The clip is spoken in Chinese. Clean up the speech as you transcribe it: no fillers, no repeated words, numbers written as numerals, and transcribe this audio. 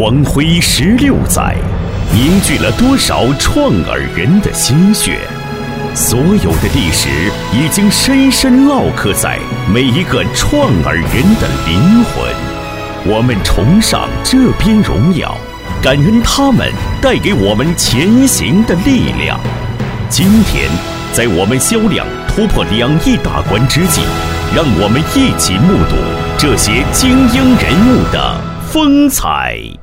光辉16载，凝聚了多少创耳人的心血？所有的历史已经深深烙刻在每一个创耳人的灵魂。我们崇尚这边荣耀，感恩他们带给我们前行的力量。今天，在我们销量突破2亿大关之际，让我们一起目睹这些精英人物的风采。